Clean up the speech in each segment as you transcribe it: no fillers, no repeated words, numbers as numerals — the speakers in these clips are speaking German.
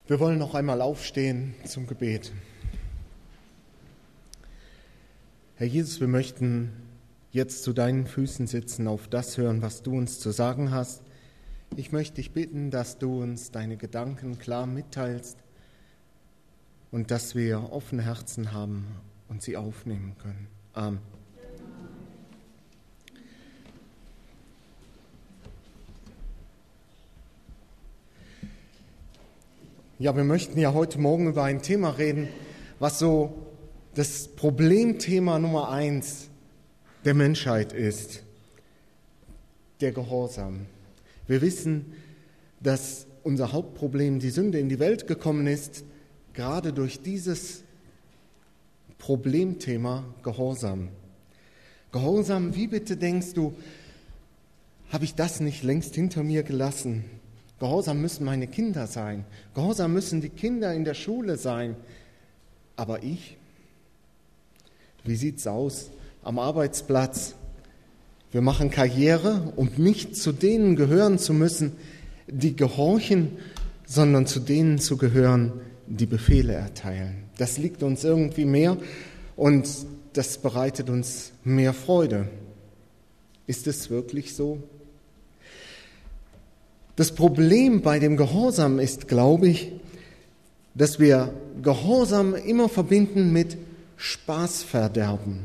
Wir wollen noch einmal aufstehen zum Gebet. Herr Jesus, wir möchten jetzt zu deinen Füßen sitzen, auf das hören, was du uns zu sagen hast. Ich möchte dich bitten, dass du uns deine Gedanken klar mitteilst und dass wir offene Herzen haben und sie aufnehmen können. Amen. Ja, wir möchten ja heute Morgen über ein Thema reden, was so das Problemthema Nummer 1 der Menschheit ist, der Gehorsam. Wir wissen, dass unser Hauptproblem, die Sünde, in die Welt gekommen ist, gerade durch dieses Problemthema Gehorsam. Gehorsam, wie bitte denkst du, habe ich das nicht längst hinter mir gelassen? Gehorsam müssen meine Kinder sein. Gehorsam müssen die Kinder in der Schule sein. Aber ich? Wie sieht's aus am Arbeitsplatz? Wir machen Karriere, um nicht zu denen gehören zu müssen, die gehorchen, sondern zu denen zu gehören, die Befehle erteilen. Das liegt uns irgendwie mehr und das bereitet uns mehr Freude. Ist es wirklich so? Das Problem bei dem Gehorsam ist, glaube ich, dass wir Gehorsam immer verbinden mit Spaßverderben.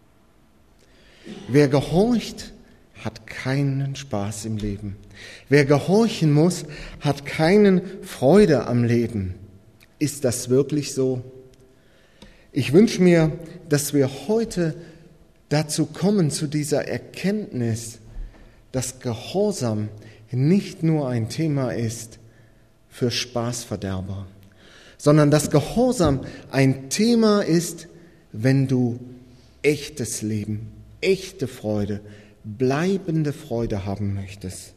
Wer gehorcht, hat keinen Spaß im Leben. Wer gehorchen muss, hat keine Freude am Leben. Ist das wirklich so? Ich wünsche mir, dass wir heute dazu kommen, zu dieser Erkenntnis, dass Gehorsam nicht nur ein Thema ist für Spaßverderber, sondern dass Gehorsam ein Thema ist, wenn du echtes Leben, echte Freude, bleibende Freude haben möchtest.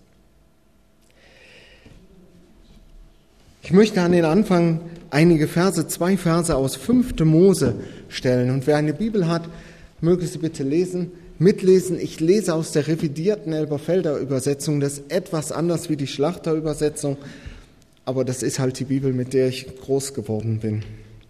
Ich möchte an den Anfang zwei Verse aus 5. Mose stellen. Und wer eine Bibel hat, möge sie bitte mitlesen. Ich lese aus der revidierten Elberfelder Übersetzung, das ist etwas anders wie die Schlachterübersetzung, aber das ist halt die Bibel, mit der ich groß geworden bin.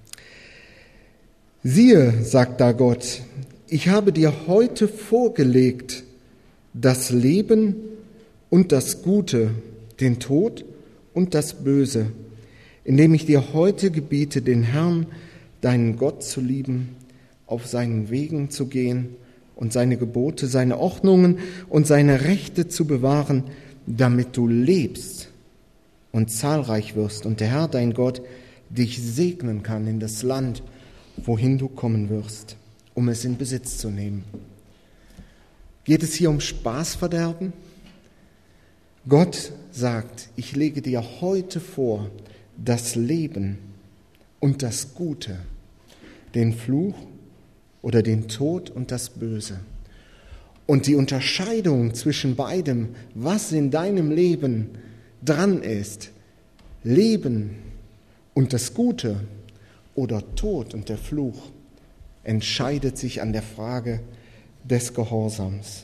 Siehe, sagt da Gott, ich habe dir heute vorgelegt das Leben und das Gute, den Tod und das Böse, indem ich dir heute gebiete, den Herrn, deinen Gott zu lieben, auf seinen Wegen zu gehen und seine Gebote, seine Ordnungen und seine Rechte zu bewahren, damit du lebst und zahlreich wirst und der Herr, dein Gott, dich segnen kann in das Land, wohin du kommen wirst, um es in Besitz zu nehmen. Geht es hier um Spaßverderben? Gott sagt, ich lege dir heute vor das Leben und das Gute, den Fluch oder den Tod und das Böse. Und die Unterscheidung zwischen beidem, was in deinem Leben dran ist, Leben und das Gute oder Tod und der Fluch, entscheidet sich an der Frage des Gehorsams.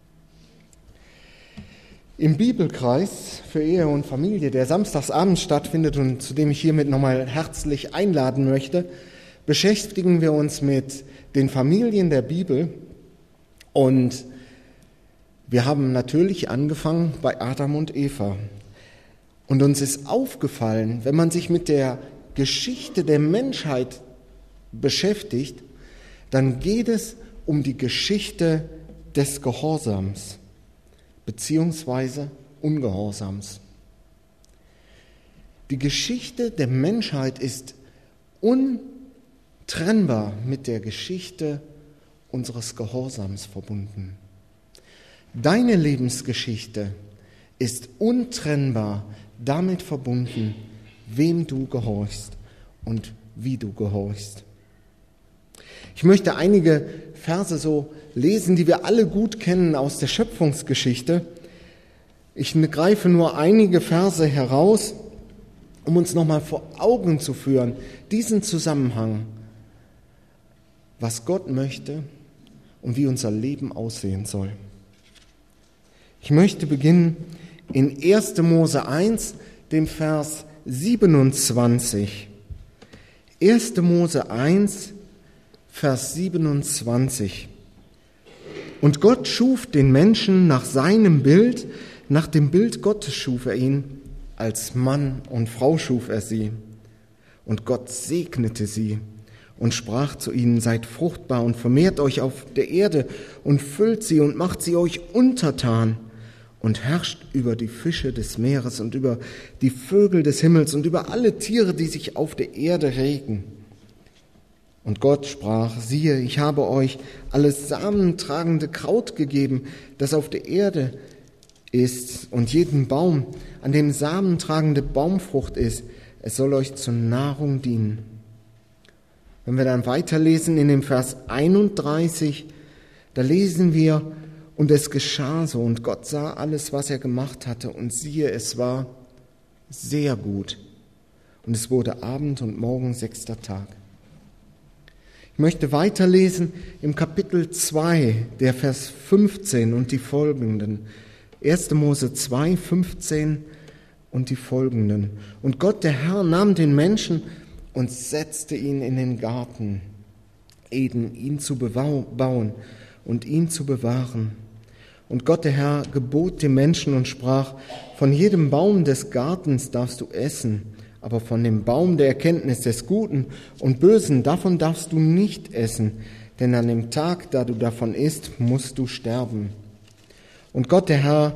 Im Bibelkreis für Ehe und Familie, der samstagsabends stattfindet und zu dem ich hiermit nochmal herzlich einladen möchte, beschäftigen wir uns mit den Familien der Bibel und wir haben natürlich angefangen bei Adam und Eva. Und uns ist aufgefallen, wenn man sich mit der Geschichte der Menschheit beschäftigt, dann geht es um die Geschichte des Gehorsams beziehungsweise Ungehorsams. Die Geschichte der Menschheit ist untrennbar mit der Geschichte unseres Gehorsams verbunden. Deine Lebensgeschichte ist untrennbar damit verbunden, wem du gehorchst und wie du gehorchst. Ich möchte einige Verse so lesen, die wir alle gut kennen aus der Schöpfungsgeschichte. Ich greife nur einige Verse heraus, um uns nochmal vor Augen zu führen, diesen Zusammenhang, was Gott möchte und wie unser Leben aussehen soll. Ich möchte beginnen in 1. Mose 1, dem Vers 27. 1. Mose 1, Vers 27. Und Gott schuf den Menschen nach seinem Bild, nach dem Bild Gottes schuf er ihn, als Mann und Frau schuf er sie. Und Gott segnete sie und sprach zu ihnen, seid fruchtbar und vermehrt euch auf der Erde und füllt sie und macht sie euch untertan und herrscht über die Fische des Meeres und über die Vögel des Himmels und über alle Tiere, die sich auf der Erde regen. Und Gott sprach, siehe, ich habe euch alles samentragende Kraut gegeben, das auf der Erde ist, und jeden Baum, an dem samentragende Baumfrucht ist, es soll euch zur Nahrung dienen. Wenn wir dann weiterlesen in dem Vers 31, da lesen wir, und es geschah so, und Gott sah alles, was er gemacht hatte, und siehe, es war sehr gut. Und es wurde Abend und Morgen 6. Tag. Ich möchte weiterlesen im Kapitel 2, der Vers 15 und die folgenden. 1. Mose 2, 15 und die folgenden. Und Gott, der Herr, nahm den Menschen und setzte ihn in den Garten Eden, ihn zu bauen und ihn zu bewahren. Und Gott, der Herr, gebot dem Menschen und sprach, von jedem Baum des Gartens darfst du essen, aber von dem Baum der Erkenntnis des Guten und Bösen, davon darfst du nicht essen, denn an dem Tag, da du davon isst, musst du sterben. Und Gott, der Herr,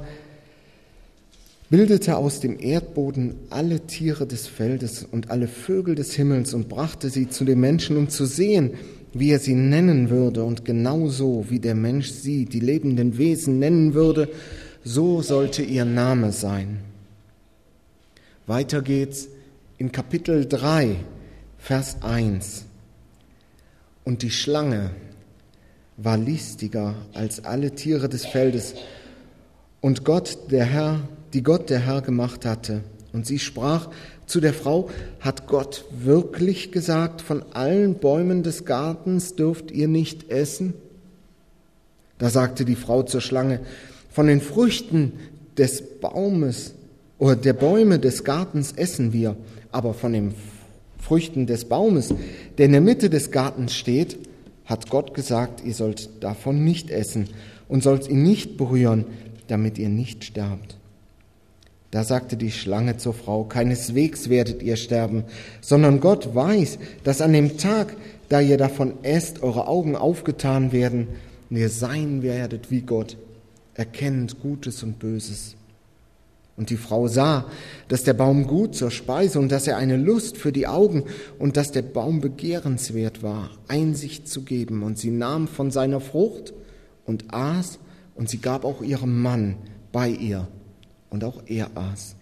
bildete aus dem Erdboden alle Tiere des Feldes und alle Vögel des Himmels und brachte sie zu dem Menschen, um zu sehen, wie er sie nennen würde. Und genauso wie der Mensch sie, die lebenden Wesen, nennen würde, so sollte ihr Name sein. Weiter geht's in Kapitel 3, Vers 1. Und die Schlange war listiger als alle Tiere des Feldes, und die Gott der Herr gemacht hatte. Und sie sprach zu der Frau, hat Gott wirklich gesagt, von allen Bäumen des Gartens dürft ihr nicht essen? Da sagte die Frau zur Schlange, von den Früchten des Baumes oder der Bäume des Gartens essen wir, aber von den Früchten des Baumes, der in der Mitte des Gartens steht, hat Gott gesagt, ihr sollt davon nicht essen und sollt ihn nicht berühren, damit ihr nicht sterbt. Da sagte die Schlange zur Frau, keineswegs werdet ihr sterben, sondern Gott weiß, dass an dem Tag, da ihr davon esst, eure Augen aufgetan werden und ihr sein werdet wie Gott, erkennend Gutes und Böses. Und die Frau sah, dass der Baum gut zur Speise und dass er eine Lust für die Augen und dass der Baum begehrenswert war, Einsicht zu geben. Und sie nahm von seiner Frucht und aß, und sie gab auch ihrem Mann bei ihr, und auch er aß.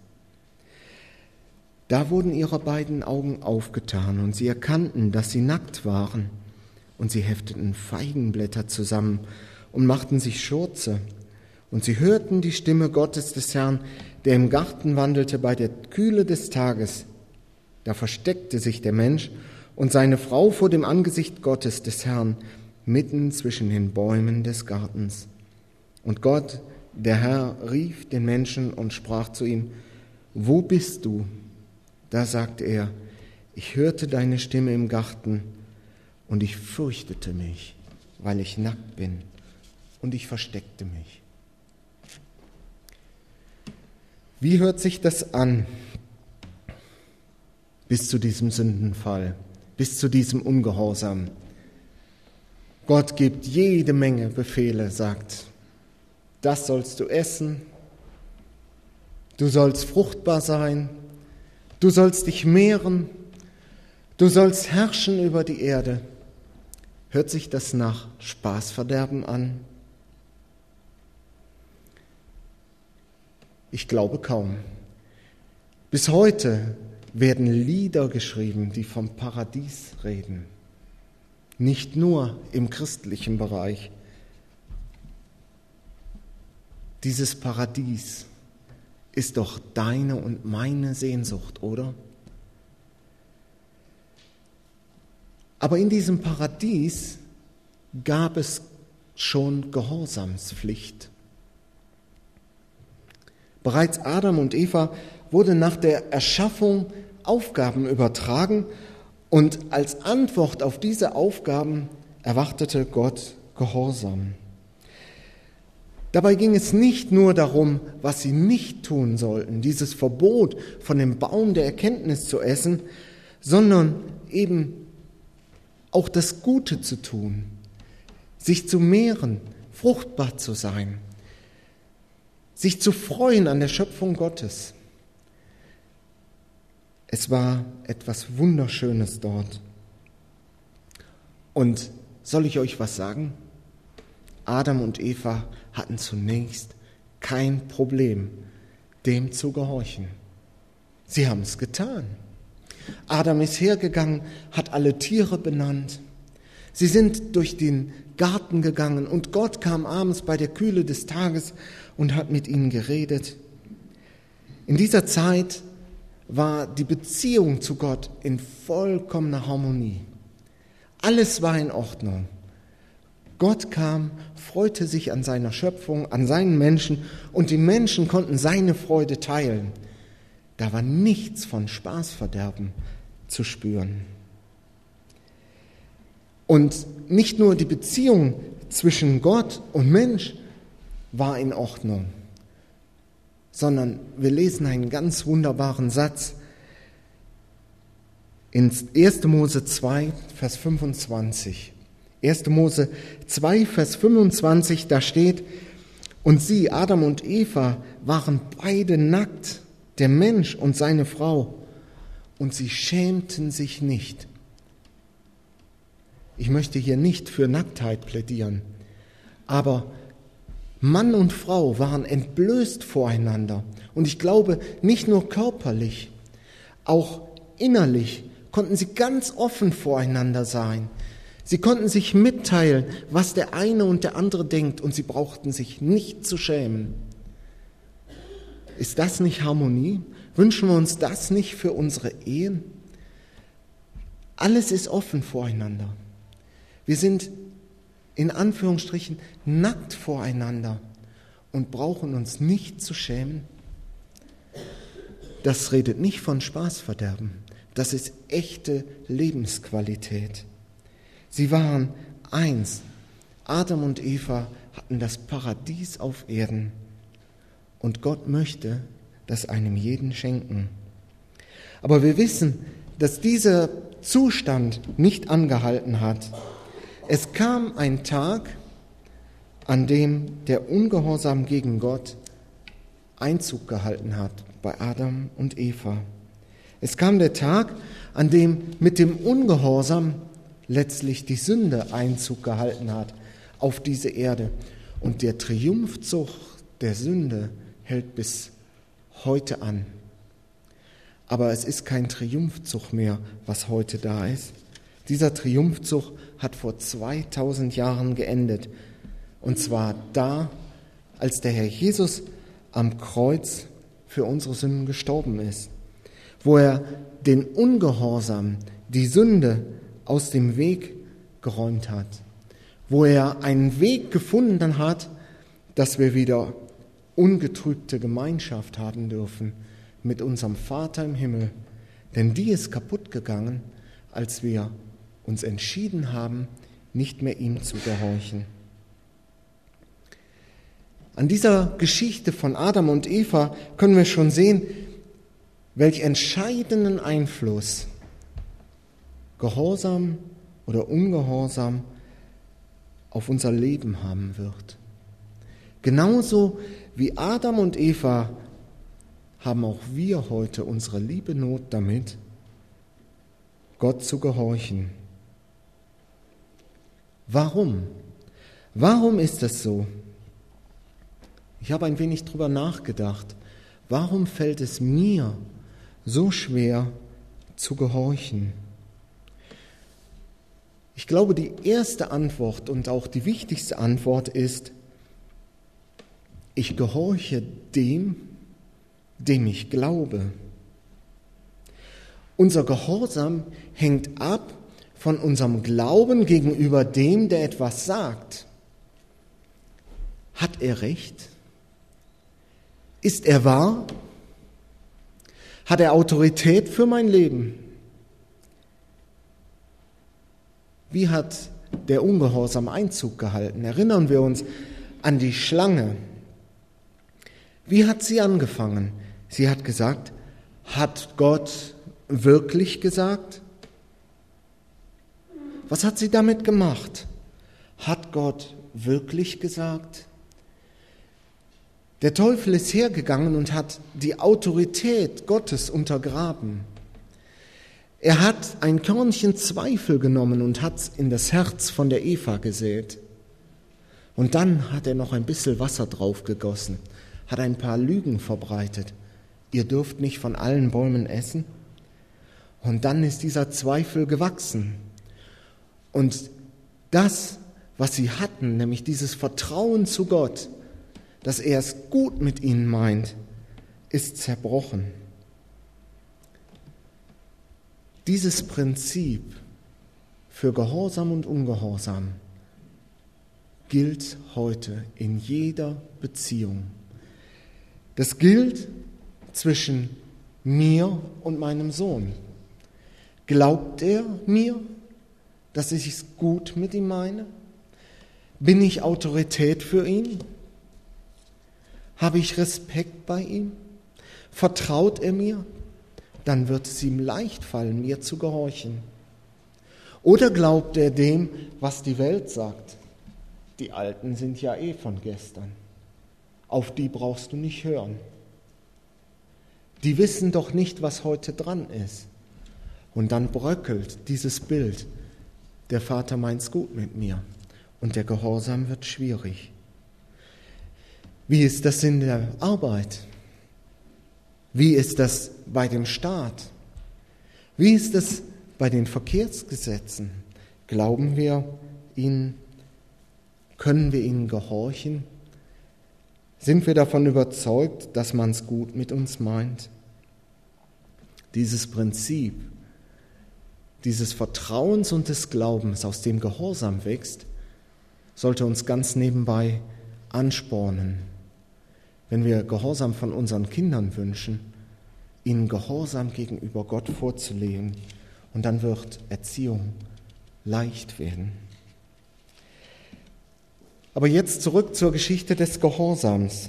Da wurden ihre beiden Augen aufgetan, und sie erkannten, dass sie nackt waren. Und sie hefteten Feigenblätter zusammen und machten sich Schurze. Und sie hörten die Stimme Gottes des Herrn, der im Garten wandelte bei der Kühle des Tages. Da versteckte sich der Mensch und seine Frau vor dem Angesicht Gottes des Herrn, mitten zwischen den Bäumen des Gartens. Und Gott, der Herr, rief den Menschen und sprach zu ihm, wo bist du? Da sagte er, ich hörte deine Stimme im Garten und ich fürchtete mich, weil ich nackt bin, und ich versteckte mich. Wie hört sich das an bis zu diesem Sündenfall, bis zu diesem Ungehorsam? Gott gibt jede Menge Befehle, sagt, das sollst du essen, du sollst fruchtbar sein, du sollst dich mehren, du sollst herrschen über die Erde. Hört sich das nach Spaßverderben an? Ich glaube kaum. Bis heute werden Lieder geschrieben, die vom Paradies reden. Nicht nur im christlichen Bereich. Dieses Paradies ist doch deine und meine Sehnsucht, oder? Aber in diesem Paradies gab es schon Gehorsamspflicht. Bereits Adam und Eva wurde nach der Erschaffung Aufgaben übertragen und als Antwort auf diese Aufgaben erwartete Gott Gehorsam. Dabei ging es nicht nur darum, was sie nicht tun sollten, dieses Verbot von dem Baum der Erkenntnis zu essen, sondern eben auch das Gute zu tun, sich zu mehren, fruchtbar zu sein, sich zu freuen an der Schöpfung Gottes. Es war etwas Wunderschönes dort. Und soll ich euch was sagen? Adam und Eva hatten zunächst kein Problem, dem zu gehorchen. Sie haben es getan. Adam ist hergegangen, hat alle Tiere benannt. Sie sind durch den Garten gegangen und Gott kam abends bei der Kühle des Tages und hat mit ihnen geredet. In dieser Zeit war die Beziehung zu Gott in vollkommener Harmonie. Alles war in Ordnung. Gott kam, freute sich an seiner Schöpfung, an seinen Menschen und die Menschen konnten seine Freude teilen. Da war nichts von Spaßverderben zu spüren. Und nicht nur die Beziehung zwischen Gott und Mensch war in Ordnung, sondern wir lesen einen ganz wunderbaren Satz in 1. Mose 2, Vers 25. 1. Mose 2, Vers 25, da steht, und sie, Adam und Eva, waren beide nackt, der Mensch und seine Frau, und sie schämten sich nicht. Ich möchte hier nicht für Nacktheit plädieren, aber Mann und Frau waren entblößt voreinander. Und ich glaube, nicht nur körperlich, auch innerlich konnten sie ganz offen voreinander sein. Sie konnten sich mitteilen, was der eine und der andere denkt, und sie brauchten sich nicht zu schämen. Ist das nicht Harmonie? Wünschen wir uns das nicht für unsere Ehen? Alles ist offen voreinander. Wir sind in Anführungsstrichen nackt voreinander und brauchen uns nicht zu schämen. Das redet nicht von Spaßverderben. Das ist echte Lebensqualität. Sie waren eins. Adam und Eva hatten das Paradies auf Erden. Und Gott möchte das einem jeden schenken. Aber wir wissen, dass dieser Zustand nicht angehalten hat. Es kam ein Tag, an dem der Ungehorsam gegen Gott Einzug gehalten hat bei Adam und Eva. Es kam der Tag, an dem mit dem Ungehorsam letztlich die Sünde Einzug gehalten hat auf diese Erde. Und der Triumphzug der Sünde hält bis heute an. Aber es ist kein Triumphzug mehr, was heute da ist. Dieser Triumphzug hat vor 2000 Jahren geendet. Und zwar da, als der Herr Jesus am Kreuz für unsere Sünden gestorben ist, wo er den Ungehorsam, die Sünde aus dem Weg geräumt hat, wo er einen Weg gefunden hat, dass wir wieder ungetrübte Gemeinschaft haben dürfen mit unserem Vater im Himmel. Denn die ist kaputt gegangen, als wir uns entschieden haben, nicht mehr ihm zu gehorchen. An dieser Geschichte von Adam und Eva können wir schon sehen, welch entscheidenden Einfluss Gehorsam oder Ungehorsam auf unser Leben haben wird. Genauso wie Adam und Eva haben auch wir heute unsere liebe Not damit, Gott zu gehorchen. Warum? Warum ist das so? Ich habe ein wenig drüber nachgedacht. Warum fällt es mir so schwer zu gehorchen? Ich glaube, die erste Antwort und auch die wichtigste Antwort ist, ich gehorche dem ich glaube. Unser Gehorsam hängt ab von unserem Glauben gegenüber dem, der etwas sagt. Hat er recht? Ist er wahr? Hat er Autorität für mein Leben? Wie hat der Ungehorsam Einzug gehalten? Erinnern wir uns an die Schlange. Wie hat sie angefangen? Sie hat gesagt, hat Gott wirklich gesagt? Was hat sie damit gemacht? Hat Gott wirklich gesagt? Der Teufel ist hergegangen und hat die Autorität Gottes untergraben. Er hat ein Körnchen Zweifel genommen und hat es in das Herz von der Eva gesät. Und dann hat er noch ein bisschen Wasser drauf gegossen, hat ein paar Lügen verbreitet. Ihr dürft nicht von allen Bäumen essen. Und dann ist dieser Zweifel gewachsen. Und das, was sie hatten, nämlich dieses Vertrauen zu Gott, dass er es gut mit ihnen meint, ist zerbrochen. Dieses Prinzip für Gehorsam und Ungehorsam gilt heute in jeder Beziehung. Das gilt zwischen mir und meinem Sohn. Glaubt er mir, dass ich es gut mit ihm meine? Bin ich Autorität für ihn? Habe ich Respekt bei ihm? Vertraut er mir? Dann wird es ihm leicht fallen, mir zu gehorchen. Oder glaubt er dem, was die Welt sagt? Die Alten sind ja von gestern. Auf die brauchst du nicht hören. Die wissen doch nicht, was heute dran ist. Und dann bröckelt dieses Bild. Der Vater meint's gut mit mir. Und der Gehorsam wird schwierig. Wie ist das in der Arbeit? Wie ist das bei dem Staat? Wie ist das bei den Verkehrsgesetzen? Glauben wir ihnen? Können wir ihnen gehorchen? Sind wir davon überzeugt, dass man es gut mit uns meint? Dieses Prinzip, dieses Vertrauens und des Glaubens, aus dem Gehorsam wächst, sollte uns ganz nebenbei anspornen, wenn wir Gehorsam von unseren Kindern wünschen, ihnen Gehorsam gegenüber Gott vorzulegen. Und dann wird Erziehung leicht werden. Aber jetzt zurück zur Geschichte des Gehorsams.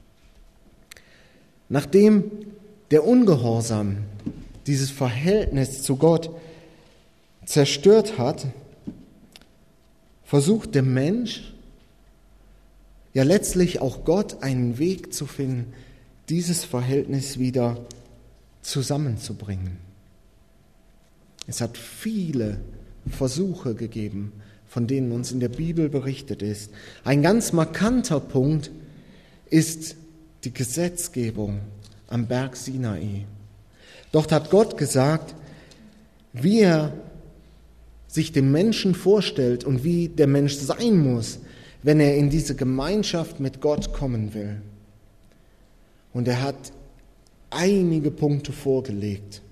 Nachdem der Ungehorsam dieses Verhältnis zu Gott zerstört hat, versucht der Mensch, ja letztlich auch Gott, einen Weg zu finden, dieses Verhältnis wieder zusammenzubringen. Es hat viele Versuche gegeben, von denen uns in der Bibel berichtet ist. Ein ganz markanter Punkt ist die Gesetzgebung am Berg Sinai. Dort hat Gott gesagt, wie er sich dem Menschen vorstellt und wie der Mensch sein muss, wenn er in diese Gemeinschaft mit Gott kommen will. Und er hat einige Punkte vorgelegt.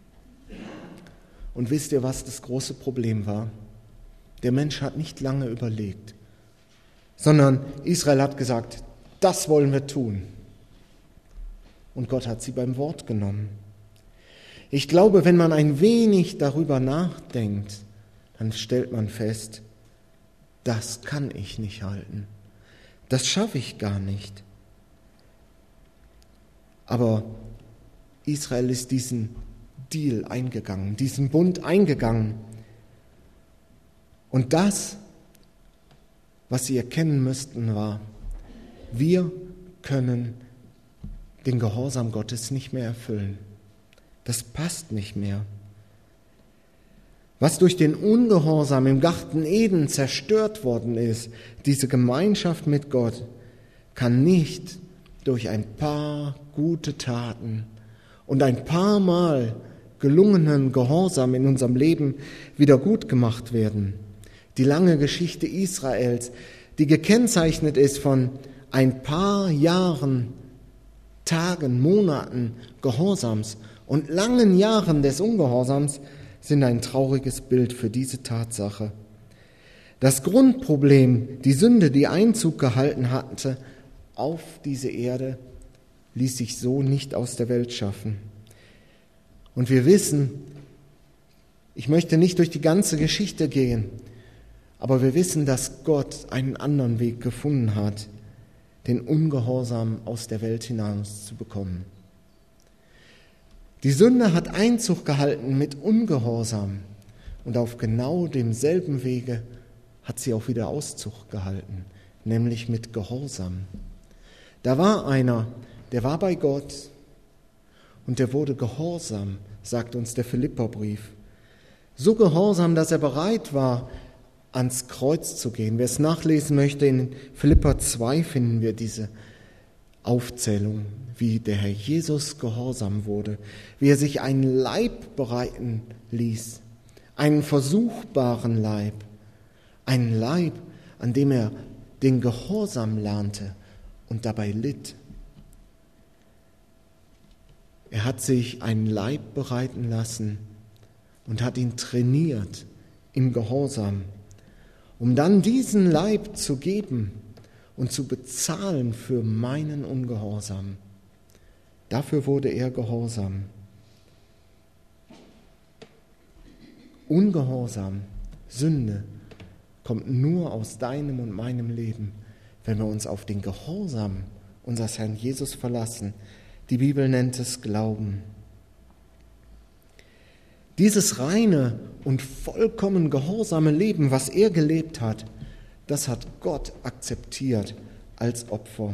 Und wisst ihr, was das große Problem war? Der Mensch hat nicht lange überlegt, sondern Israel hat gesagt, das wollen wir tun. Und Gott hat sie beim Wort genommen. Ich glaube, wenn man ein wenig darüber nachdenkt, dann stellt man fest, das kann ich nicht halten. Das schaffe ich gar nicht. Aber Israel ist diesen Deal eingegangen, diesen Bund eingegangen. Und das, was sie erkennen müssten, war, wir können den Gehorsam Gottes nicht mehr erfüllen. Das passt nicht mehr. Was durch den Ungehorsam im Garten Eden zerstört worden ist, diese Gemeinschaft mit Gott, kann nicht durch ein paar gute Taten und ein paar Mal gelungenen Gehorsam in unserem Leben wieder gut gemacht werden. Die lange Geschichte Israels, die gekennzeichnet ist von ein paar Jahren, Tagen, Monaten Gehorsams und langen Jahren des Ungehorsams, sind ein trauriges Bild für diese Tatsache. Das Grundproblem, die Sünde, die Einzug gehalten hatte auf diese Erde, ließ sich so nicht aus der Welt schaffen. Und wir wissen, ich möchte nicht durch die ganze Geschichte gehen, aber wir wissen, dass Gott einen anderen Weg gefunden hat, den Ungehorsam aus der Welt hinaus zu bekommen. Die Sünde hat Einzug gehalten mit Ungehorsam und auf genau demselben Wege hat sie auch wieder Auszug gehalten, nämlich mit Gehorsam. Da war einer, der war bei Gott und der wurde gehorsam, sagt uns der Philipperbrief. So gehorsam, dass er bereit war, ans Kreuz zu gehen. Wer es nachlesen möchte, in Philipper 2 finden wir diese Aufzählung, wie der Herr Jesus gehorsam wurde, wie er sich einen Leib bereiten ließ, einen versuchbaren Leib, einen Leib, an dem er den Gehorsam lernte und dabei litt. Er hat sich einen Leib bereiten lassen und hat ihn trainiert im Gehorsam, um dann diesen Leib zu geben und zu bezahlen für meinen Ungehorsam. Dafür wurde er gehorsam. Ungehorsam, Sünde, kommt nur aus deinem und meinem Leben, wenn wir uns auf den Gehorsam unseres Herrn Jesus verlassen. Die Bibel nennt es Glauben. Dieses reine und vollkommen gehorsame Leben, was er gelebt hat, das hat Gott akzeptiert als Opfer,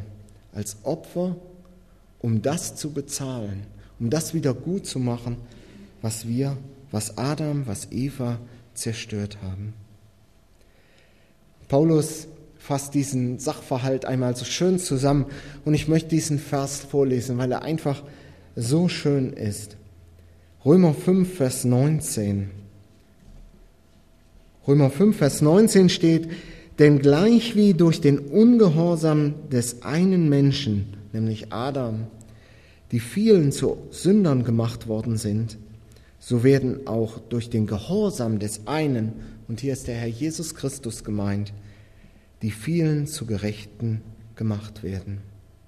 um das zu bezahlen, um das wieder gut zu machen, was Adam, was Eva zerstört haben. Paulus fasst diesen Sachverhalt einmal so schön zusammen und ich möchte diesen Vers vorlesen, weil er einfach so schön ist. Römer 5, Vers 19. Römer 5, Vers 19 steht: Denn gleich wie durch den Ungehorsam des einen Menschen, nämlich Adam, die vielen zu Sündern gemacht worden sind, so werden auch durch den Gehorsam des einen, und hier ist der Herr Jesus Christus gemeint, die vielen zu Gerechten gemacht werden.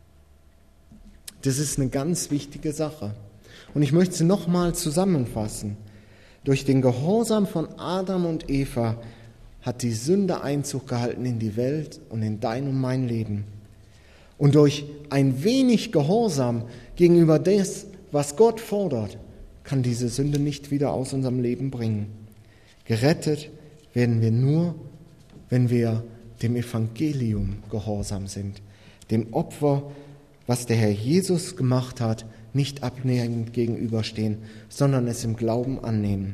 Das ist eine ganz wichtige Sache. Und ich möchte sie nochmal zusammenfassen. Durch den Gehorsam von Adam und Eva hat die Sünde Einzug gehalten in die Welt und in dein und mein Leben. Und durch ein wenig Gehorsam gegenüber das, was Gott fordert, kann diese Sünde nicht wieder aus unserem Leben bringen. Gerettet werden wir nur, wenn wir dem Evangelium gehorsam sind, dem Opfer, was der Herr Jesus gemacht hat, nicht ablehnend gegenüberstehen, sondern es im Glauben annehmen.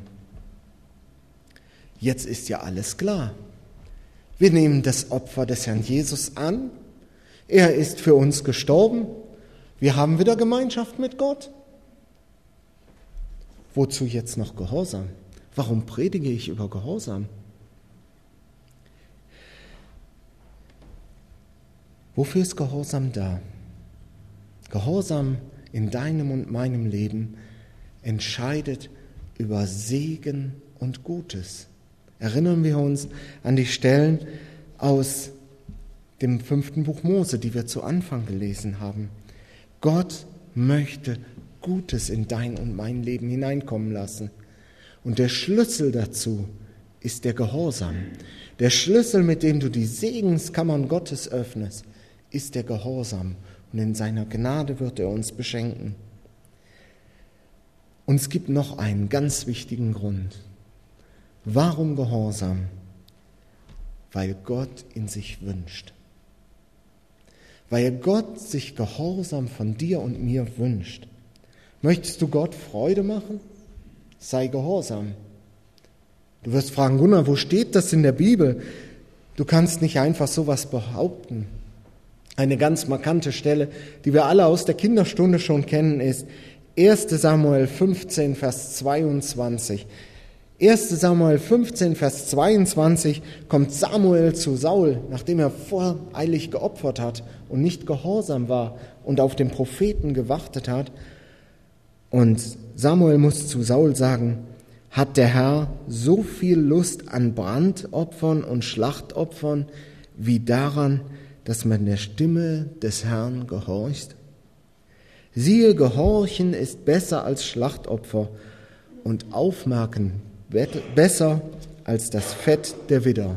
Jetzt ist ja alles klar. Wir nehmen das Opfer des Herrn Jesus an. Er ist für uns gestorben. Wir haben wieder Gemeinschaft mit Gott. Wozu jetzt noch Gehorsam? Warum predige ich über Gehorsam? Wofür ist Gehorsam da? Gehorsam in deinem und meinem Leben entscheidet über Segen und Gutes. Erinnern wir uns an die Stellen aus dem 5. Buch Mose, die wir zu Anfang gelesen haben. Gott möchte Gutes in dein und mein Leben hineinkommen lassen. Und der Schlüssel dazu ist der Gehorsam. Der Schlüssel, mit dem du die Segenskammern Gottes öffnest, ist der Gehorsam. Und in seiner Gnade wird er uns beschenken. Und es gibt noch einen ganz wichtigen Grund. Warum Gehorsam? Weil Gott ihn sich wünscht. Weil Gott sich Gehorsam von dir und mir wünscht. Möchtest du Gott Freude machen? Sei gehorsam. Du wirst fragen, Gunnar, wo steht das in der Bibel? Du kannst nicht einfach sowas behaupten. Eine ganz markante Stelle, die wir alle aus der Kinderstunde schon kennen, ist 1. Samuel 15, Vers 22. 1. Samuel 15, Vers 22 kommt Samuel zu Saul, nachdem er voreilig geopfert hat und nicht gehorsam war und auf den Propheten gewartet hat. Und Samuel muss zu Saul sagen, hat der Herr so viel Lust an Brandopfern und Schlachtopfern wie daran, dass man der Stimme des Herrn gehorcht? Siehe, Gehorchen ist besser als Schlachtopfer und Aufmerken besser als das Fett der Widder.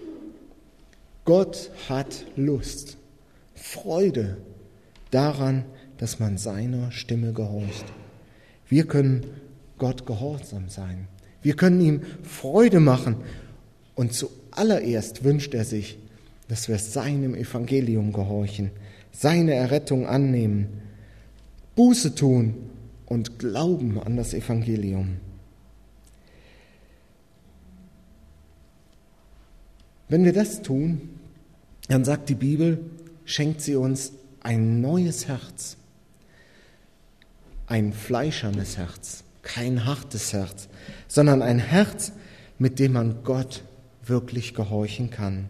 Gott hat Lust, Freude daran, dass man seiner Stimme gehorcht. Wir können Gott gehorsam sein. Wir können ihm Freude machen. Und zuallererst wünscht er sich, dass wir seinem Evangelium gehorchen, seine Errettung annehmen, Buße tun und glauben an das Evangelium. Wenn wir das tun, dann sagt die Bibel, schenkt sie uns ein neues Herz, ein fleischernes Herz, kein hartes Herz, sondern ein Herz, mit dem man Gott wirklich gehorchen kann.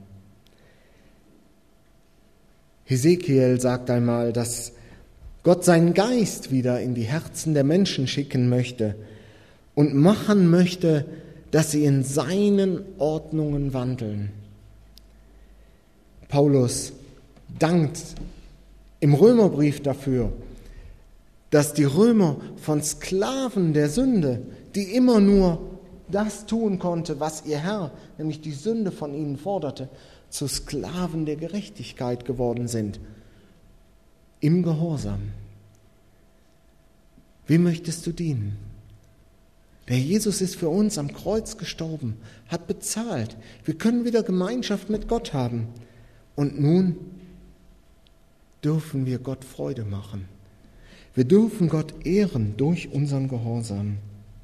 Hesekiel sagt einmal, dass Gott seinen Geist wieder in die Herzen der Menschen schicken möchte und machen möchte, dass sie in seinen Ordnungen wandeln. Paulus dankt im Römerbrief dafür, dass die Römer von Sklaven der Sünde, die immer nur das tun konnte, was ihr Herr, nämlich die Sünde von ihnen forderte, zu Sklaven der Gerechtigkeit geworden sind. Im Gehorsam. Wem möchtest du dienen? Der Jesus ist für uns am Kreuz gestorben, hat bezahlt. Wir können wieder Gemeinschaft mit Gott haben. Und nun dürfen wir Gott Freude machen. Wir dürfen Gott ehren durch unseren Gehorsam.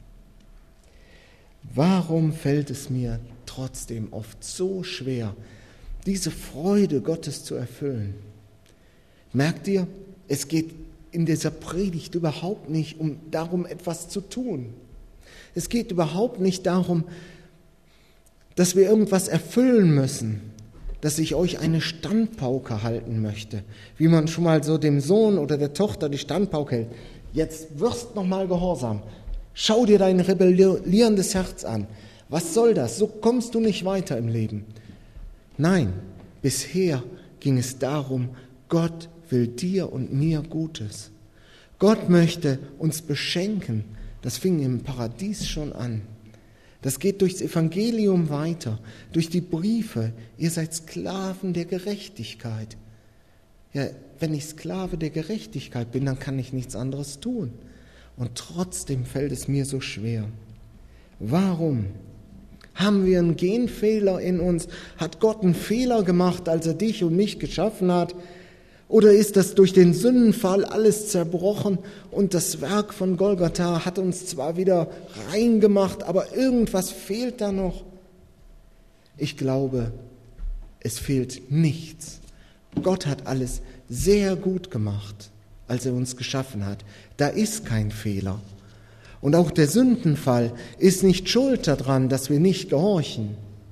Warum fällt es mir trotzdem oft so schwer, diese Freude Gottes zu erfüllen? Merkt ihr, es geht in dieser Predigt überhaupt nicht darum, etwas zu tun. Es geht überhaupt nicht darum, dass wir irgendwas erfüllen müssen, dass ich euch eine Standpauke halten möchte, wie man schon mal so dem Sohn oder der Tochter die Standpauke hält. Jetzt wirst noch mal gehorsam. Schau dir dein rebellierendes Herz an. Was soll das? So kommst du nicht weiter im Leben. Nein, bisher ging es darum, Gott will dir und mir Gutes. Gott möchte uns beschenken. Das fing im Paradies schon an. Das geht durchs Evangelium weiter, durch die Briefe. Ihr seid Sklaven der Gerechtigkeit. Ja, wenn ich Sklave der Gerechtigkeit bin, dann kann ich nichts anderes tun. Und trotzdem fällt es mir so schwer. Warum? Haben wir einen Genfehler in uns? Hat Gott einen Fehler gemacht, als er dich und mich geschaffen hat? Oder ist das durch den Sündenfall alles zerbrochen und das Werk von Golgatha hat uns zwar wieder rein gemacht, aber irgendwas fehlt da noch? Ich glaube, es fehlt nichts. Gott hat alles sehr gut gemacht, als er uns geschaffen hat. Da ist kein Fehler. Und auch der Sündenfall ist nicht schuld daran, dass wir nicht gehorchen.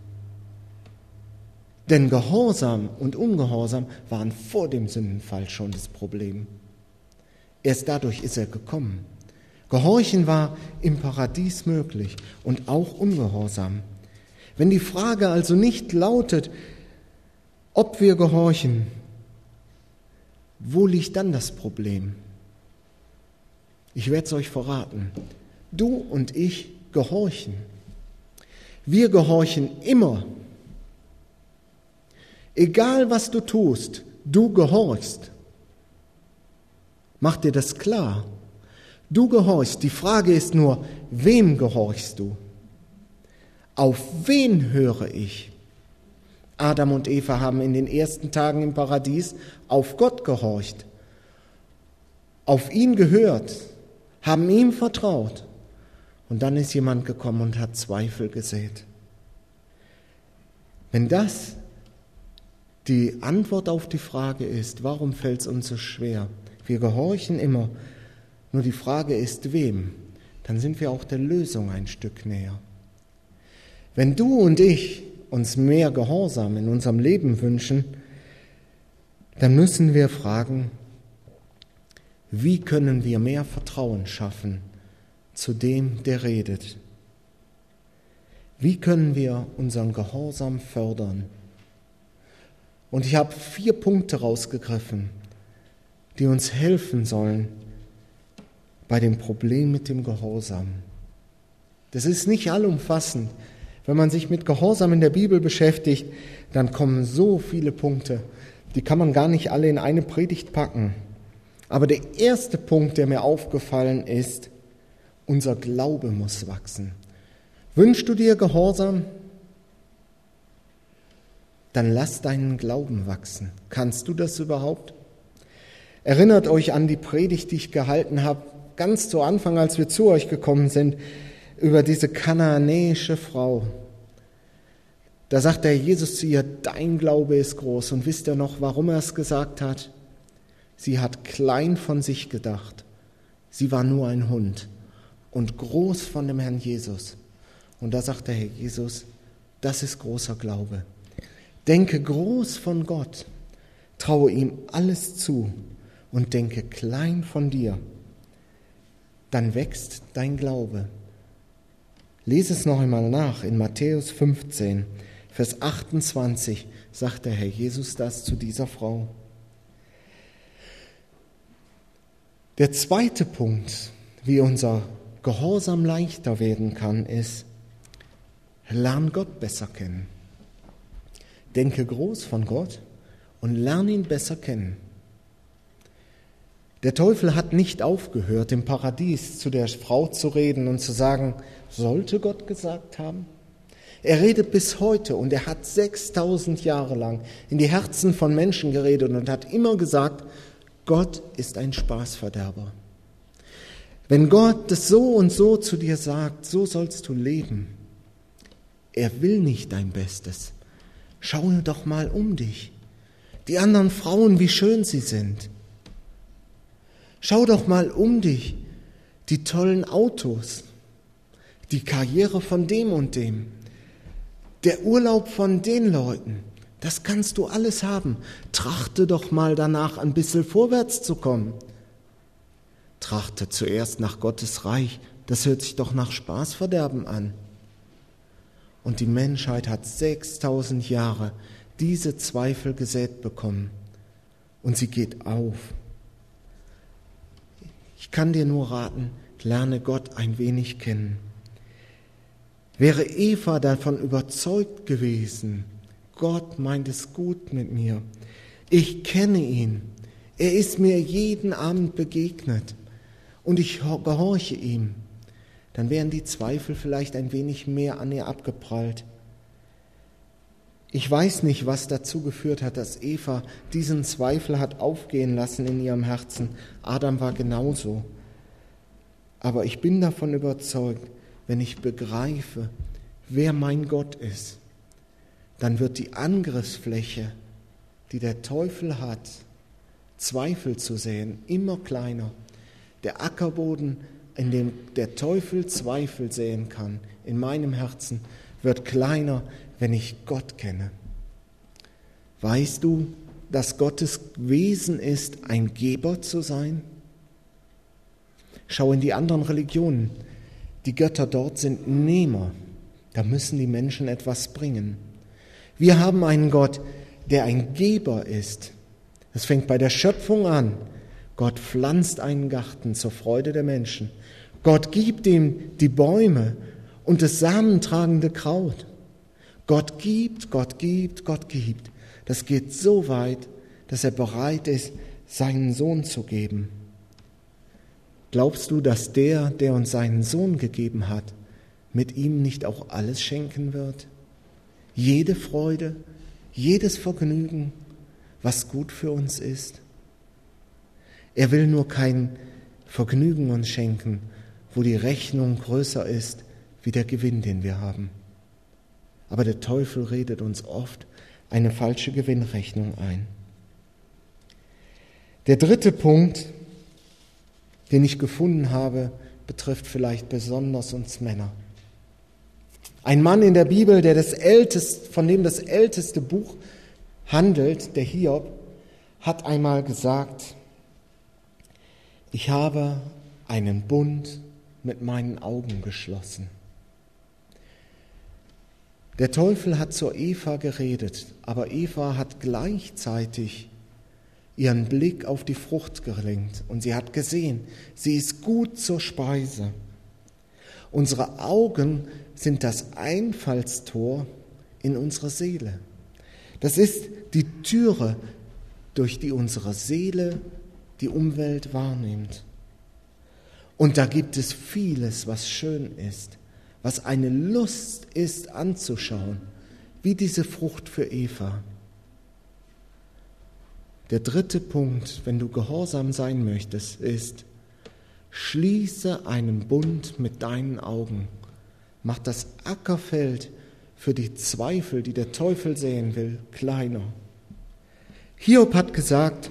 Denn Gehorsam und Ungehorsam waren vor dem Sündenfall schon das Problem. Erst dadurch ist er gekommen. Gehorchen war im Paradies möglich und auch Ungehorsam. Wenn die Frage also nicht lautet, ob wir gehorchen, wo liegt dann das Problem? Ich werde es euch verraten. Du und ich gehorchen. Wir gehorchen immer. Egal was du tust, du gehorchst. Mach dir das klar. Du gehorchst. Die Frage ist nur, wem gehorchst du? Auf wen höre ich? Adam und Eva haben in den ersten Tagen im Paradies auf Gott gehorcht, auf ihn gehört, haben ihm vertraut. Und dann ist jemand gekommen und hat Zweifel gesät. Wenn das die Antwort auf die Frage ist, warum fällt es uns so schwer? Wir gehorchen immer, nur die Frage ist, wem? Dann sind wir auch der Lösung ein Stück näher. Wenn du und ich uns mehr Gehorsam in unserem Leben wünschen, dann müssen wir fragen, wie können wir mehr Vertrauen schaffen zu dem, der redet? Wie können wir unseren Gehorsam fördern? Und ich habe 4 Punkte rausgegriffen, die uns helfen sollen, bei dem Problem mit dem Gehorsam. Das ist nicht allumfassend. Wenn man sich mit Gehorsam in der Bibel beschäftigt, dann kommen so viele Punkte, die kann man gar nicht alle in eine Predigt packen. Aber der erste Punkt, der mir aufgefallen ist, unser Glaube muss wachsen. Wünschst du dir Gehorsam? Dann lass deinen Glauben wachsen. Kannst du das überhaupt? Erinnert euch an die Predigt, die ich gehalten habe, ganz zu Anfang, als wir zu euch gekommen sind, über diese kanaanäische Frau. Da sagt der Jesus zu ihr, dein Glaube ist groß. Und wisst ihr noch, warum er es gesagt hat? Sie hat klein von sich gedacht. Sie war nur ein Hund und groß von dem Herrn Jesus. Und da sagt der Herr Jesus, das ist großer Glaube. Denke groß von Gott, traue ihm alles zu und denke klein von dir. Dann wächst dein Glaube. Lese es noch einmal nach. In Matthäus 15, Vers 28 sagt der Herr Jesus das zu dieser Frau. Der zweite Punkt, wie unser Gehorsam leichter werden kann, ist, lern Gott besser kennen. Denke groß von Gott und lern ihn besser kennen. Der Teufel hat nicht aufgehört, im Paradies zu der Frau zu reden und zu sagen, sollte Gott gesagt haben? Er redet bis heute und er hat 6000 Jahre lang in die Herzen von Menschen geredet und hat immer gesagt, Gott ist ein Spaßverderber. Wenn Gott das so und so zu dir sagt, so sollst du leben. Er will nicht dein Bestes. Schau doch mal um dich. Die anderen Frauen, wie schön sie sind. Schau doch mal um dich. Die tollen Autos. Die Karriere von dem und dem. Der Urlaub von den Leuten. Das kannst du alles haben. Trachte doch mal danach, ein bisschen vorwärts zu kommen. Trachte zuerst nach Gottes Reich. Das hört sich doch nach Spaßverderben an. Und die Menschheit hat 6000 Jahre diese Zweifel gesät bekommen. Und sie geht auf. Ich kann dir nur raten, lerne Gott ein wenig kennen. Wäre Eva davon überzeugt gewesen, Gott meint es gut mit mir. Ich kenne ihn. Er ist mir jeden Abend begegnet. Und ich gehorche ihm. Dann wären die Zweifel vielleicht ein wenig mehr an ihr abgeprallt. Ich weiß nicht, was dazu geführt hat, dass Eva diesen Zweifel hat aufgehen lassen in ihrem Herzen. Adam war genauso. Aber ich bin davon überzeugt, wenn ich begreife, wer mein Gott ist, dann wird die Angriffsfläche, die der Teufel hat, Zweifel zu säen, immer kleiner. Der Ackerboden, in dem der Teufel Zweifel säen kann, in meinem Herzen, wird kleiner, wenn ich Gott kenne. Weißt du, dass Gottes Wesen ist, ein Geber zu sein? Schau in die anderen Religionen. Die Götter dort sind Nehmer. Da müssen die Menschen etwas bringen. Wir haben einen Gott, der ein Geber ist. Das fängt bei der Schöpfung an. Gott pflanzt einen Garten zur Freude der Menschen. Gott gibt ihm die Bäume und das samentragende Kraut. Gott gibt, Gott gibt, Gott gibt. Das geht so weit, dass er bereit ist, seinen Sohn zu geben. Glaubst du, dass der uns seinen Sohn gegeben hat, mit ihm nicht auch alles schenken wird? Jede Freude, jedes Vergnügen, was gut für uns ist? Er will nur kein Vergnügen uns schenken, wo die Rechnung größer ist wie der Gewinn, den wir haben. Aber der Teufel redet uns oft eine falsche Gewinnrechnung ein. Der dritte Punkt, den ich gefunden habe, betrifft vielleicht besonders uns Männer. Ein Mann in der Bibel, von dem das älteste Buch handelt, der Hiob, hat einmal gesagt, ich habe einen Bund mit meinen Augen geschlossen. Der Teufel hat zur Eva geredet, aber Eva hat gleichzeitig ihren Blick auf die Frucht gelenkt und sie hat gesehen, sie ist gut zur Speise. Unsere Augen sind das Einfallstor in unsere Seele. Das ist die Türe, durch die unsere Seele die Umwelt wahrnimmt. Und da gibt es vieles, was schön ist, was eine Lust ist anzuschauen, wie diese Frucht für Eva. Der dritte Punkt, wenn du gehorsam sein möchtest, ist: Schließe einen Bund mit deinen Augen. Mach das Ackerfeld für die Zweifel, die der Teufel säen will, kleiner. Hiob hat gesagt,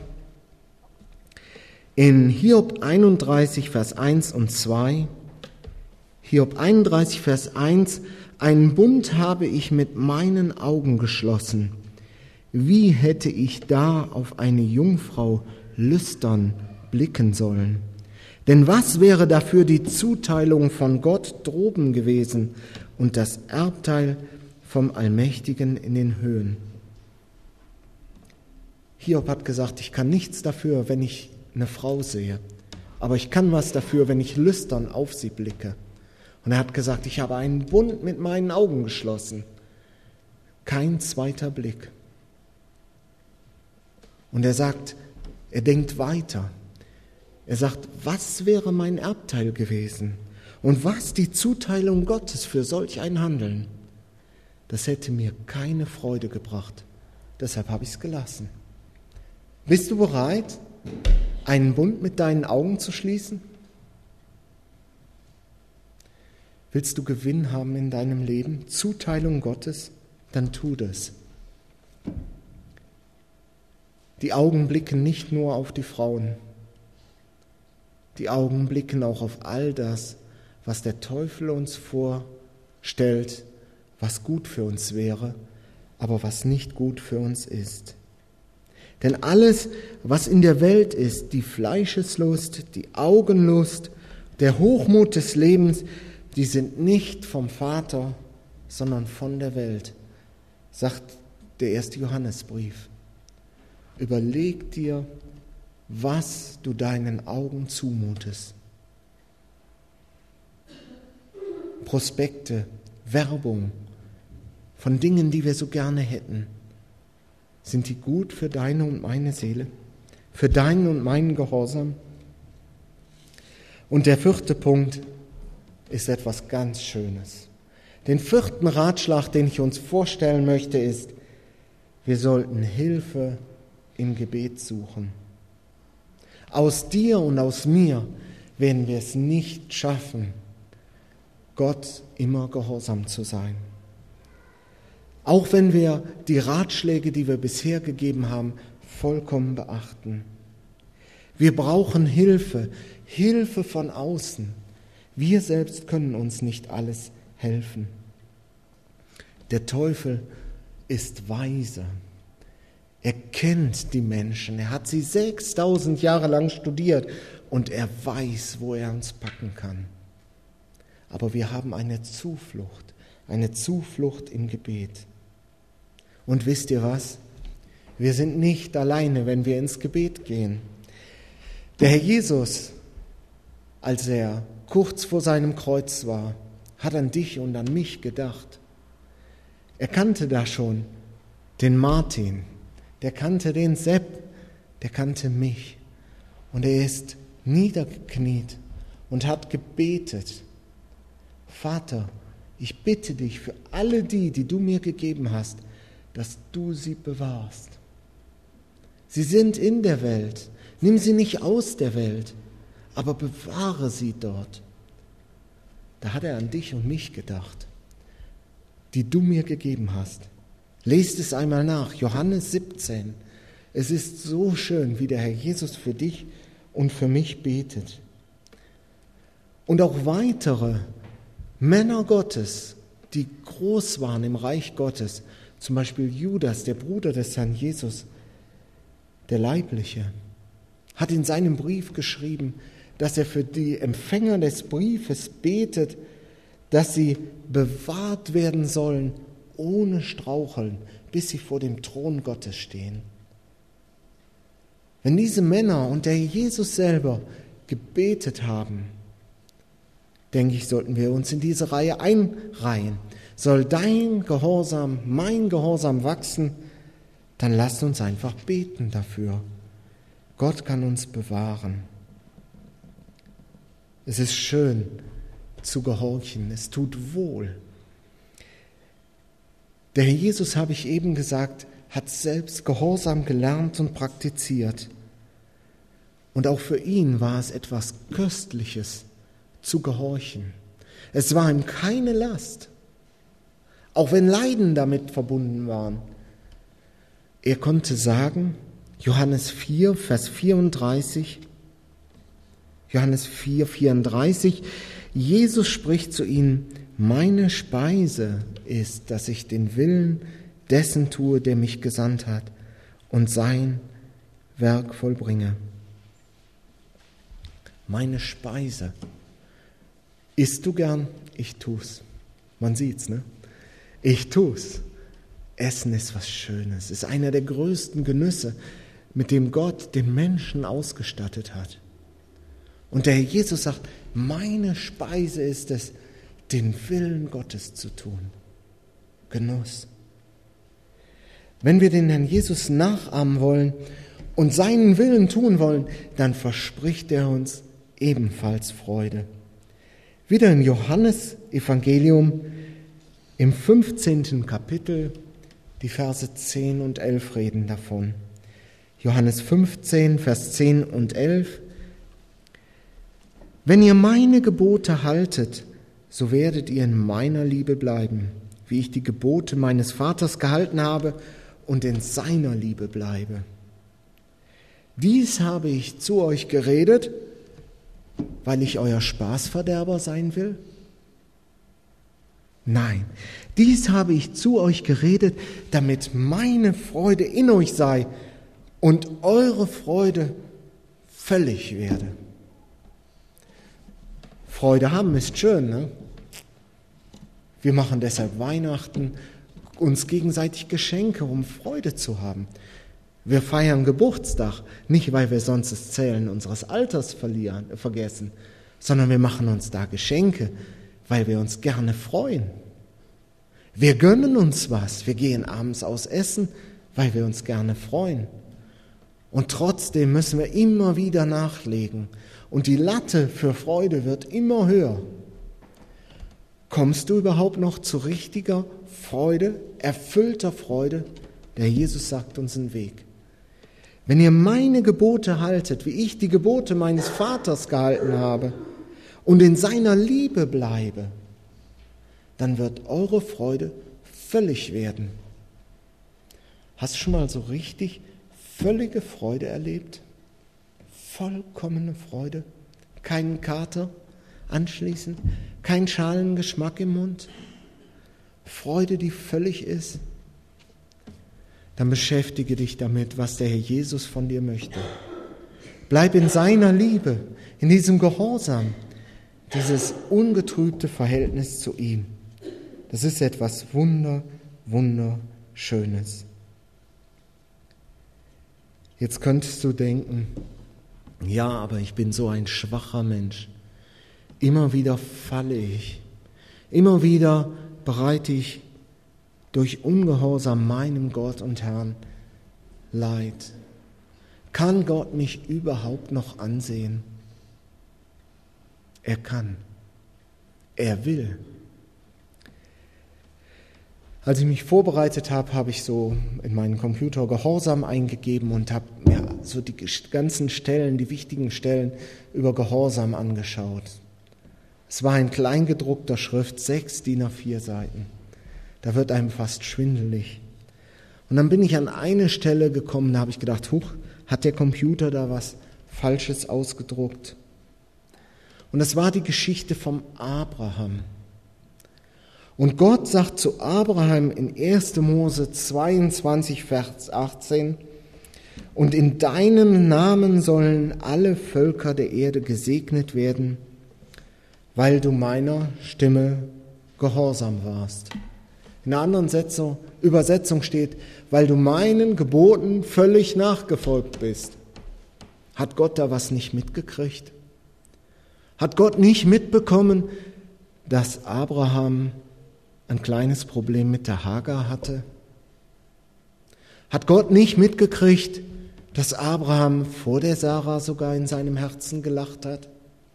in Hiob 31, Vers 1 und 2, Hiob 31, Vers 1, einen Bund habe ich mit meinen Augen geschlossen. Wie hätte ich da auf eine Jungfrau lüstern blicken sollen? Denn was wäre dafür die Zuteilung von Gott droben gewesen und das Erbteil vom Allmächtigen in den Höhen? Hiob hat gesagt, ich kann nichts dafür, wenn ich eine Frau sehe, aber ich kann was dafür, wenn ich lüstern auf sie blicke. Und er hat gesagt, ich habe einen Bund mit meinen Augen geschlossen. Kein zweiter Blick. Und er sagt, er denkt weiter. Er sagt, was wäre mein Erbteil gewesen? Und was die Zuteilung Gottes für solch ein Handeln? Das hätte mir keine Freude gebracht. Deshalb habe ich es gelassen. Bist du bereit, einen Bund mit deinen Augen zu schließen? Willst du Gewinn haben in deinem Leben? Zuteilung Gottes? Dann tu das. Die Augen blicken nicht nur auf die Frauen. Die Augen blicken auch auf all das, was der Teufel uns vorstellt, was gut für uns wäre, aber was nicht gut für uns ist. Denn alles, was in der Welt ist, die Fleischeslust, die Augenlust, der Hochmut des Lebens, die sind nicht vom Vater, sondern von der Welt, sagt der 1. Johannesbrief. Überleg dir, was du deinen Augen zumutest. Prospekte, Werbung von Dingen, die wir so gerne hätten. Sind die gut für deine und meine Seele? Für deinen und meinen Gehorsam? Und der vierte Punkt ist etwas ganz Schönes. Den vierten Ratschlag, den ich uns vorstellen möchte, ist, wir sollten Hilfe im Gebet suchen. Aus dir und aus mir werden wir es nicht schaffen, Gott immer gehorsam zu sein. Auch wenn wir die Ratschläge, die wir bisher gegeben haben, vollkommen beachten. Wir brauchen Hilfe, Hilfe von außen. Wir selbst können uns nicht alles helfen. Der Teufel ist weise. Er kennt die Menschen, er hat sie 6000 Jahre lang studiert und er weiß, wo er uns packen kann. Aber wir haben eine Zuflucht im Gebet. Und wisst ihr was? Wir sind nicht alleine, wenn wir ins Gebet gehen. Der Herr Jesus, als er kurz vor seinem Kreuz war, hat an dich und an mich gedacht. Er kannte da schon den Martin, der kannte den Sepp, der kannte mich. Und er ist niedergekniet und hat gebetet. Vater, ich bitte dich für alle die du mir gegeben hast, dass du sie bewahrst. Sie sind in der Welt, nimm sie nicht aus der Welt, aber bewahre sie dort. Da hat er an dich und mich gedacht, die du mir gegeben hast. Lest es einmal nach, Johannes 17. Es ist so schön, wie der Herr Jesus für dich und für mich betet. Und auch weitere Männer Gottes, die groß waren im Reich Gottes, zum Beispiel Judas, der Bruder des Herrn Jesus, der Leibliche, hat in seinem Brief geschrieben, dass er für die Empfänger des Briefes betet, dass sie bewahrt werden sollen, ohne Straucheln, bis sie vor dem Thron Gottes stehen. Wenn diese Männer und der Jesus selber gebetet haben, denke ich, sollten wir uns in diese Reihe einreihen. Soll dein Gehorsam, mein Gehorsam wachsen, dann lasst uns einfach beten dafür. Gott kann uns bewahren. Es ist schön zu gehorchen, es tut wohl. Der Herr Jesus, habe ich eben gesagt, hat selbst Gehorsam gelernt und praktiziert. Und auch für ihn war es etwas Köstliches zu gehorchen. Es war ihm keine Last, auch wenn Leiden damit verbunden waren. Er konnte sagen, Johannes 4, Vers 34, Johannes 4, 34, Jesus spricht zu ihnen, meine Speise ist, dass ich den Willen dessen tue, der mich gesandt hat und sein Werk vollbringe. Meine Speise. Isst du gern? Ich tu's. Man sieht's, ne? Ich tu's. Essen ist was Schönes, ist einer der größten Genüsse, mit dem Gott den Menschen ausgestattet hat. Und der Herr Jesus sagt, meine Speise ist es, den Willen Gottes zu tun. Genuss. Wenn wir den Herrn Jesus nachahmen wollen und seinen Willen tun wollen, dann verspricht er uns ebenfalls Freude. Wieder im Johannes-Evangelium im 15. Kapitel, die Verse 10 und 11 reden davon. Johannes 15, Vers 10 und 11. Wenn ihr meine Gebote haltet, so werdet ihr in meiner Liebe bleiben, wie ich die Gebote meines Vaters gehalten habe und in seiner Liebe bleibe. Dies habe ich zu euch geredet, weil ich euer Spaßverderber sein will? Nein, dies habe ich zu euch geredet, damit meine Freude in euch sei und eure Freude völlig werde. Freude haben ist schön, ne? Wir machen deshalb Weihnachten, uns gegenseitig Geschenke, um Freude zu haben. Wir feiern Geburtstag, nicht weil wir sonst das Zählen unseres Alters vergessen, sondern wir machen uns da Geschenke, weil wir uns gerne freuen. Wir gönnen uns was, wir gehen abends aus essen, weil wir uns gerne freuen. Und trotzdem müssen wir immer wieder nachlegen und die Latte für Freude wird immer höher. Kommst du überhaupt noch zu richtiger Freude, erfüllter Freude? Der Jesus sagt uns einen Weg. Wenn ihr meine Gebote haltet, wie ich die Gebote meines Vaters gehalten habe und in seiner Liebe bleibe, dann wird eure Freude völlig werden. Hast du schon mal so richtig völlige Freude erlebt? Vollkommene Freude? Keinen Kater anschließend? Kein Schalengeschmack im Mund? Freude, die völlig ist? Dann beschäftige dich damit, was der Herr Jesus von dir möchte. Bleib in seiner Liebe, in diesem Gehorsam, dieses ungetrübte Verhältnis zu ihm. Das ist etwas Wunderschönes. Jetzt könntest du denken, ja, aber ich bin so ein schwacher Mensch. Immer wieder falle ich. Immer wieder bereite ich durch Ungehorsam meinem Gott und Herrn Leid. Kann Gott mich überhaupt noch ansehen? Er kann. Er will. Als ich mich vorbereitet habe, habe ich so in meinen Computer Gehorsam eingegeben und habe mir so die ganzen Stellen, die wichtigen Stellen über Gehorsam angeschaut. Es war in kleingedruckter Schrift, 6 DIN A4 Seiten. Da wird einem fast schwindelig. Und dann bin ich an eine Stelle gekommen, da habe ich gedacht, huch, hat der Computer da was Falsches ausgedruckt? Und das war die Geschichte vom Abraham. Und Gott sagt zu Abraham in 1. Mose 22, Vers 18, und in deinem Namen sollen alle Völker der Erde gesegnet werden, weil du meiner Stimme gehorsam warst. In einer anderen Übersetzung steht, weil du meinen Geboten völlig nachgefolgt bist. Hat Gott da was nicht mitgekriegt? Hat Gott nicht mitbekommen, dass Abraham ein kleines Problem mit der Hagar hatte? Hat Gott nicht mitgekriegt, dass Abraham vor der Sarah sogar in seinem Herzen gelacht hat?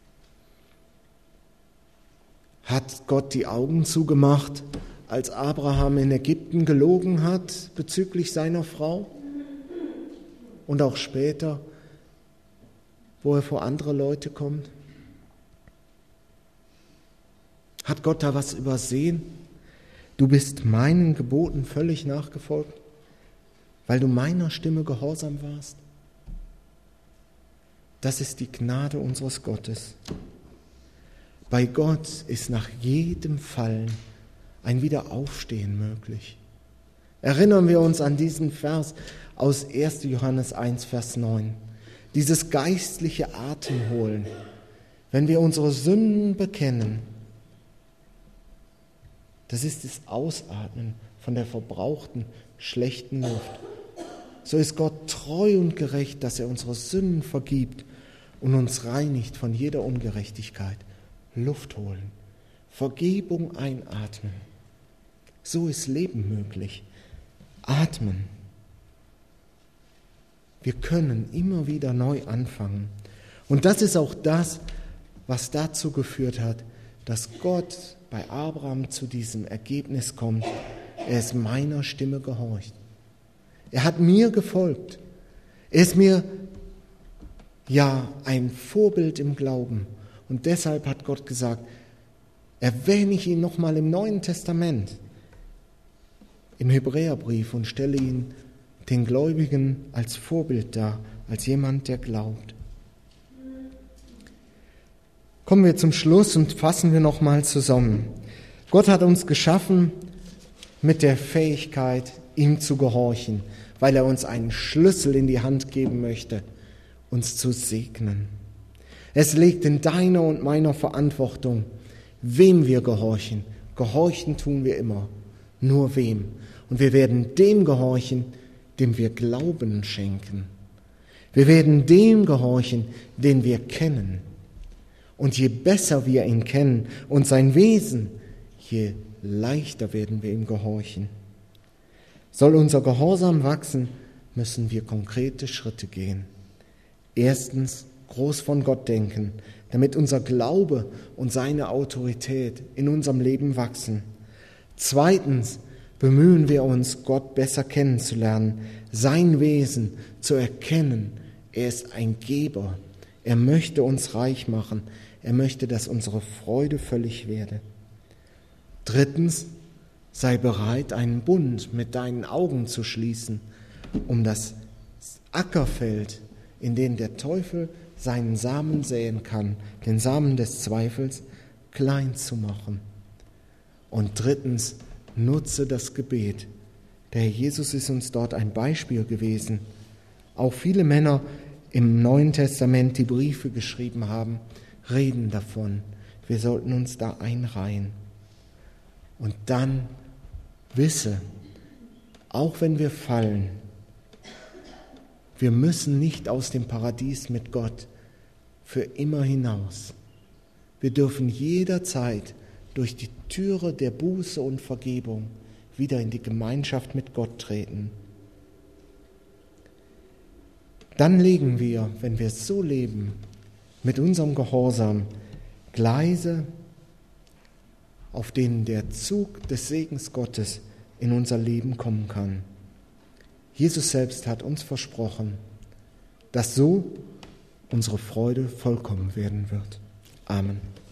Hat Gott die Augen zugemacht, als Abraham in Ägypten gelogen hat bezüglich seiner Frau? Und auch später, wo er vor andere Leute kommt? Hat Gott da was übersehen? Du bist meinen Geboten völlig nachgefolgt, weil du meiner Stimme gehorsam warst. Das ist die Gnade unseres Gottes. Bei Gott ist nach jedem Fallen ein Wiederaufstehen möglich. Erinnern wir uns an diesen Vers aus 1. Johannes 1, Vers 9. Dieses geistliche Atemholen, wenn wir unsere Sünden bekennen, das ist das Ausatmen von der verbrauchten, schlechten Luft. So ist Gott treu und gerecht, dass er unsere Sünden vergibt und uns reinigt von jeder Ungerechtigkeit. Luft holen, Vergebung einatmen. So ist Leben möglich. Atmen. Wir können immer wieder neu anfangen. Und das ist auch das, was dazu geführt hat, dass Gott bei Abraham zu diesem Ergebnis kommt. Er ist meiner Stimme gehorcht. Er hat mir gefolgt. Er ist mir ein Vorbild im Glauben. Und deshalb hat Gott gesagt, erwähne ich ihn nochmal im Neuen Testament, im Hebräerbrief, und stelle ihn den Gläubigen als Vorbild dar, als jemand, der glaubt. Kommen wir zum Schluss und fassen wir nochmal zusammen. Gott hat uns geschaffen mit der Fähigkeit, ihm zu gehorchen, weil er uns einen Schlüssel in die Hand geben möchte, uns zu segnen. Es liegt in deiner und meiner Verantwortung, wem wir gehorchen. Gehorchen tun wir immer, nur wem. Und wir werden dem gehorchen, dem wir Glauben schenken. Wir werden dem gehorchen, den wir kennen. Und je besser wir ihn kennen und sein Wesen, je leichter werden wir ihm gehorchen. Soll unser Gehorsam wachsen, müssen wir konkrete Schritte gehen. Erstens, groß von Gott denken, damit unser Glaube und seine Autorität in unserem Leben wachsen. Zweitens, bemühen wir uns, Gott besser kennenzulernen, sein Wesen zu erkennen. Er ist ein Geber. Er möchte uns reich machen. Er möchte, dass unsere Freude völlig werde. Drittens, sei bereit, einen Bund mit deinen Augen zu schließen, um das Ackerfeld, in dem der Teufel seinen Samen säen kann, den Samen des Zweifels, klein zu machen. Und drittens, nutze das Gebet. Der Herr Jesus ist uns dort ein Beispiel gewesen. Auch viele Männer im Neuen Testament, die Briefe geschrieben haben, reden davon. Wir sollten uns da einreihen. Und dann wisse, auch wenn wir fallen, wir müssen nicht aus dem Paradies mit Gott für immer hinaus. Wir dürfen jederzeit durch die Türe der Buße und Vergebung wieder in die Gemeinschaft mit Gott treten. Dann legen wir, wenn wir so leben, mit unserem Gehorsam Gleise, auf denen der Zug des Segens Gottes in unser Leben kommen kann. Jesus selbst hat uns versprochen, dass so unsere Freude vollkommen werden wird. Amen.